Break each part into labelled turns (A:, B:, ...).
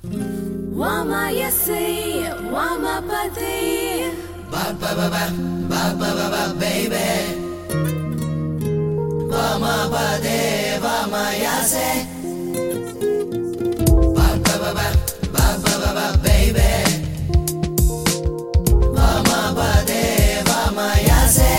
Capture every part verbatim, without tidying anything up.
A: Wama yesi, wama pati.
B: Ba ba ba ba, ba ba ba ba, baby. Vama pade, vama yase. Ba ba ba ba, ba ba ba ba, baby. Vama pade, vama yase.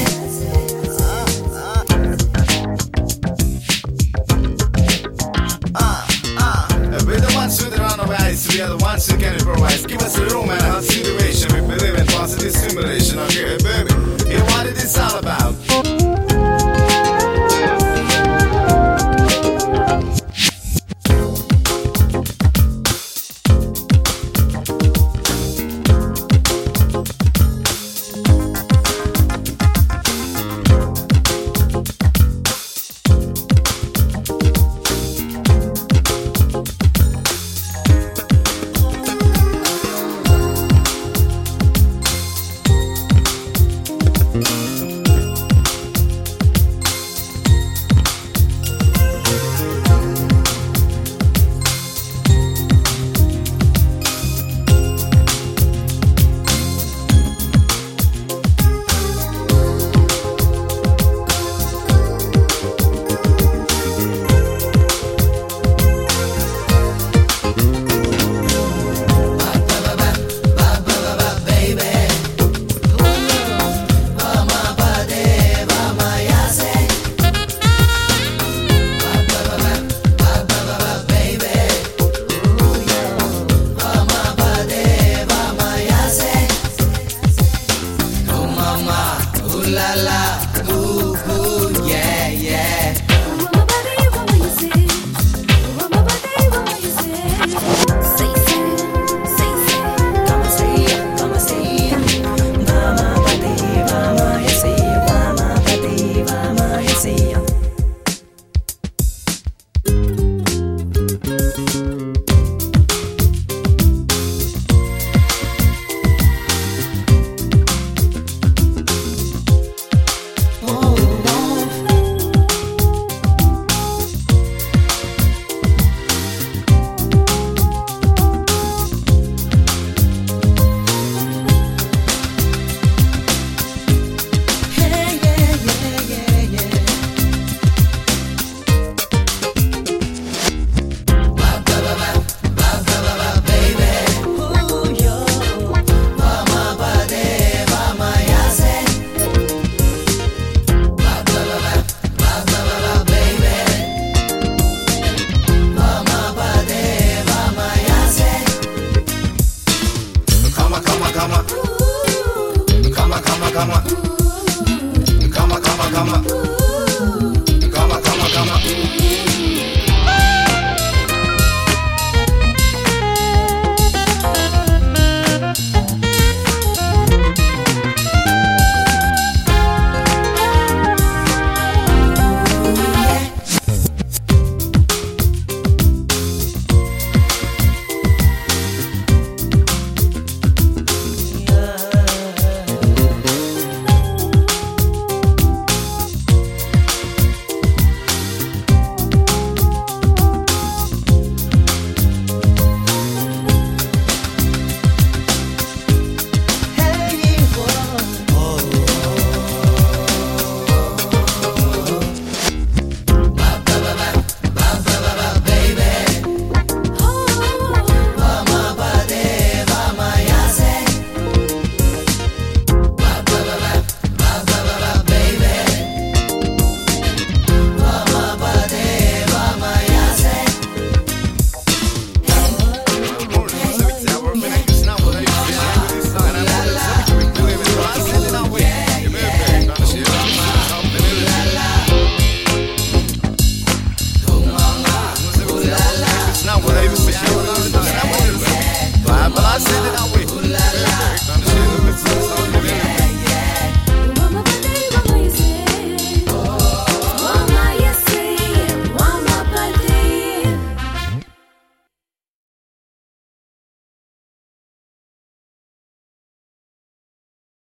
C: We're the ones who run of ice, we are the ones who can improvise. Give us a room and a hot situation. We believe in positive stimulation. Okay, baby, here's what it is all about.